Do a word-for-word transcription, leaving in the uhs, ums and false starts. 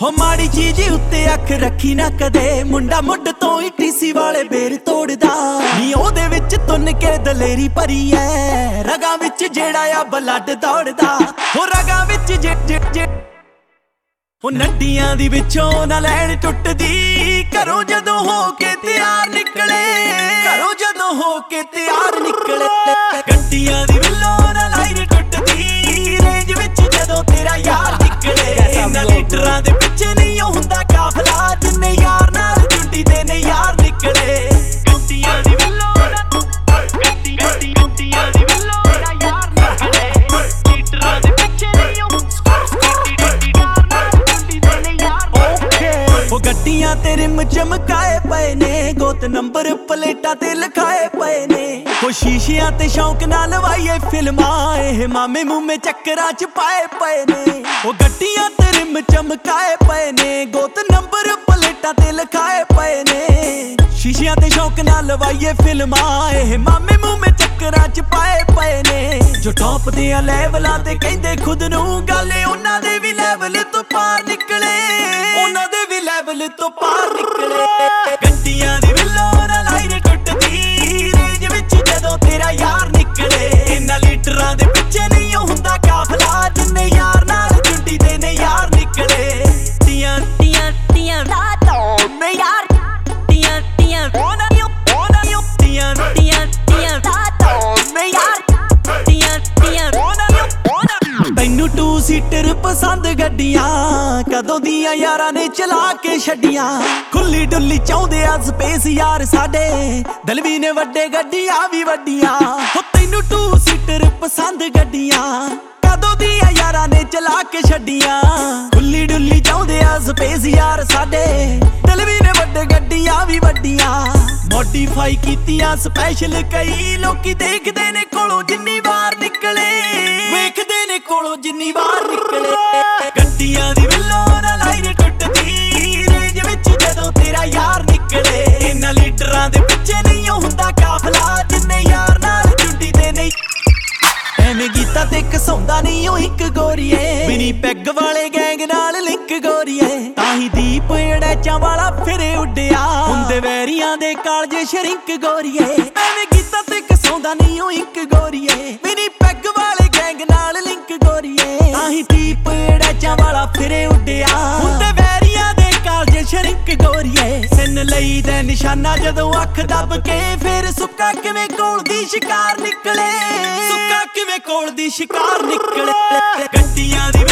ਹੋ ਮਾੜੀ ਚੀਜ਼ ਉੱਤੇ ਅੱਖ ਰੱਖੀ ਨਾ ਕਦੇ, ਮੁੰਡਾ ਮੁੱਢ ਤੋਂ ਹੀ ਟੀਸੀ ਵਾਲੇ ਬੇਰ ਤੋੜਦਾ ਨੀ, ਉਹਦੇ ਵਿੱਚ ਤੁੰਨ ਕੇ ਦਲੇਰੀ ਭਰੀ ਐ, ਰਗਾਂ ਵਿੱਚ ਜਿਹੜਾ ਆ ਬਲੱਡ ਦੌੜਦਾ, ਹੋ ਰਗਾਂ ਵਿੱਚ ਜਿ ਜਿ ਜਿ ਉਹ ਨੱਡੀਆਂ ਦੀ ਵਿੱਚੋਂ ਨਾ ਲੈਣ ਟੁੱਟਦੀ, ਘਰੋਂ ਜਦੋਂ ਹੋ ਕੇ ਤਿਆਰ ਨਿਕਲੇ, ਘਰੋਂ ਜਦੋਂ ਹੋ ਕੇ ਤਿਆਰ ਨਿਕਲੇ, ਗੱਡੀਆਂ ਦੀ ਵਿੱਚੋਂ ਨਾ ਲਾਈਨ ਟੁੱਟਦੀ, ਰੇਂਜ ਵਿੱਚ ਜਦੋਂ ਤੇਰਾ ਯਾਰ ਨਿਕਲੇ, ਇਹਨਾਂ ਲੀਡਰਾਂ ਦੇ ਪਿੱਛੇ ਨਹੀਂ ਹੁੰਦਾ ਕਾਫਲਾ, ਜਿੰਨੇ ਯਾਰ ਨਾਲ ਜੁੰਡੀ ਦੇ ਨੇ ਯਾਰ ਨਿਕਲੇ, ਗੱਡੀਆਂ ਦੀ ਵਿੱਚੋਂ ਗੱਡੀ ਗੱਡੀ ਗੱਡੀਆਂ ਦੀ ਵਿੱਚੋਂ ਨਾ ਯਾਰ ਨਿਕਲੇ, ਲੀਡਰਾਂ ਦੇ ਪਿੱਛੇ ਨਹੀਂ ਉਹ ਗੱਡੀਆਂ ਤੇ ਰਿਮ ਚਮਕਾਏ ਪਏ ਨੇ, ਗੋਤ ਨੰਬਰ ਪਲੇਟਾਂ ਤੇ ਲਿਖਾਏ ਪਏ ਨੇ, ਉਹ ਸ਼ੀਸ਼ਿਆਂ ਤੇ ਸ਼ੌਂਕ ਨਾਲ ਲਵਾਈਏ ਫਿਲਮਾਂ, ਇਹ ਮਾਮੇ ਮੂਮੇ ਚੱਕਰਾਂ ਚ ਪਾਏ ਪਏ ਨੇ, ਉਹ ਗੱਡੀਆਂ ਤੇ ਰਿਮ ਚਮਕਾਏ ਪਏ ਨੇ, ਗੋਤ ਨੰਬਰ ਪਲੇਟਾਂ ਤੇ ਲਿਖਾਏ ਪਏ ਨੇ, ਸ਼ੀਸ਼ਿਆਂ ਤੇ ਸ਼ੌਂਕ ਨਾਲ ਲਵਾਈਏ ਫਿਲਮਾਂ, ਇਹ ਮਾਮੇ ਮੂਮੇ ਚੱਕਰਾਂ ਚ ਪਾਏ ਪਏ ਨੇ, ਜੋ ਟੌਪ ਦੇ ਆ ਲੈਵਲਾਂ ਤੇ ਕਹਿੰਦੇ ਖੁਦ ਨੂੰ, ਗੱਲ ਉਹਨਾਂ ਦੇ ਵੀ ਲੈਵਲ ਤੋਂ ਪਾਰ ਨਿਕਲੇ, ਉਹਨਾਂ ਦੇ ਵੀ ਲੈਵਲ ਤੋਂ ਪਾਰ ਨਿਕਲੇ, ਗੱਡੀਆਂ ਦੀ ਵਿੱਚੋਂ ਨਾ ਲਾਈਨ ਟੁੱਟਦੀ, ਰੇਂਜ ਵਿੱਚ ਜਦੋਂ ਤੇਰਾ ਯਾਰ ਨਿਕਲੇ, ਇਹਨਾਂ ਲੀਡਰਾਂ ਦੇ ਪਿੱਛੇ ਨਹੀਂ ਹੁੰਦਾ ਕਾਫਲਾ, ਜਿੰਨੇ ਯਾਰ ਨਾਲ ਜੁੰਡੀ ਦੇ ਨੇ ਯਾਰ ਨਿਕਲੇ, ਤੀਆਂ ਤੀਆਂ ਤੀਆਂ ਰਾਤੋਂ ਮੈਂ ਯਾਰ, ਤੀਆਂ ਤੀਆਂ ਉਹਨਾਂ ਨੂੰ ਉਹਨਾਂ ਨੂੰ ਤੀਆਂ ਤੀਆਂ ਤੀਆਂ ਰਾਤੋਂ ਮੈਂ ਯਾਰ, ਤੀਆਂ ਤੀਆਂ ਉਹਨਾਂ ਨੂੰ ਉਹਨਾਂ ਨੂੰ। ਤੈਨੂੰ ਟੂ ਸੀਟਰ ਪਸੰਦ ਗੱਡੀਆਂ, ਕਦੋਂ ਦੀਆਂ ਯਾਰਾਂ ਨੇ ਚਲਾ ਕੇ ਛੱਡੀਆਂ, ਖੁੱਲੀ ਡੁੱਲੀ ਚਾਹੁੰਦੇ ਆ ਸਪੇਸ ਯਾਰ ਸਾਡੇ, ਦਲਵੀ ਨੇ ਵੱਡੇ ਗੱਡੀਆਂ ਵੀ ਵੱਡੀਆਂ, ਹੋ ਤੈਨੂੰ ਟੂ ਸੀਟਰ ਪਸੰਦ ਗੱਡੀਆਂ, ਕਦੋਂ ਦੀਆਂ ਯਾਰਾਂ ਨੇ ਚਲਾ ਕੇ ਛੱਡੀਆਂ, ਖੁੱਲੀ ਡੁੱਲੀ ਚਾਹੁੰਦੇ ਆ ਸਪੇਸ ਯਾਰ ਸਾਡੇ, ਦਲਵੀ ਨੇ ਵੱਡੇ ਗੱਡੀਆਂ ਵੀ ਵੱਡੀਆਂ, ਮੋਡੀਫਾਈ ਕੀਤੀਆਂ ਸਪੈਸ਼ਲ, ਕਈ ਲੋਕੀ ਦੇਖਦੇ ਨੇ ਕੋਲੋਂ ਜਿੰਨੀ ਵਾਰ ਨਿਕਲੇ, ਵੇਖਦੇ ਨੇ ਕੋਲੋਂ ਜਿੰਨੀ ਵਾਰ ਨਿਕਲੇ, ਗੱਡੀਆਂ ਦੀ ਵਿੱਚੋਂ ਨਾ ਲਾਈਨ ਟੁੱਟਦੀ, ਰੇਂਜ ਵਿੱਚ ਜਦੋਂ ਤੇਰਾ ਯਾਰ ਨਿਕਲੇ, ਇਹਨਾਂ ਲੀਡਰਾਂ ਦੇ ਪਿੱਛੇ ਨਹੀਂ ਹੁੰਦਾ ਕਾਫਲਾ, ਜਿੰਨੇ ਯਾਰ ਨਾਲ ਜੁੰਡੀ ਦੇ ਨੇ, ਐਵੇਂ ਗੀਤਾ ਤੇ ਕਸਾਉਂਦਾ ਨਹੀਂ ਉਹ ਇੱਕ ਗੋਰੀਏ, ਬਿਨੀ ਪੈਗ ਵਾਲੇ ਗੈਂਗ ਨਾਲ ਲਿੰਕ ਗੋਰੀਏ, ਤਾਹੀਂ ਦੀਪ ਅੜੈਚਾਂ ਵਾਲਾ ਫਿਰੇ ਉੱਡਿਆ, ਹੁੰਦੇ ਵੈਰੀਆਂ ਦੇ ਕਾਲਜ ਸ਼ਰਿੰਕ ਗੋਰੀਏ, ਐਵੇਂ ਗੀਤਾ ਤੇ ਕਸਾਉਂਦਾ ਨਹੀਂ ਉਹ ਇੱਕ ਗੋਰੀਏ, ਬਿਨੀ ਪੈਗ ਵਾਲੇ ਗੈਂਗ ਨਾਲ ਲਿੰਕ ਗੋਰੀਏ, ਤਾਹੀਂ ਦੀਪ ਅੜੈਚਾਂ ਵਾਲਾ ਫਿਰੇ ਉੱਡਿਆ, ਹੁੰਦੇ ਵੈਰੀਆਂ ਦੇ ਕਾਲਜ ਸ਼ਰਿੰਕ ਗੋਰੀਏ, ਸਿਨ ਲਈ ਦੇ ਨਿਸ਼ਾਨਾ ਜਦੋਂ ਅੱਖ ਦੱਬ ਕੇ, ਫੇਰ ਸੁੱਕਾ ਕਿਵੇਂ ਕੋਲ ਦੀ ਸ਼ਿਕਾਰ ਨਿਕਲੇ, ਸੁੱਕਾ ਕਿਵੇਂ ਕੋਲ ਦੀ ਸ਼ਿਕਾਰ ਨਿਕਲੇ, ਗੱਡੀਆਂ ਦੀ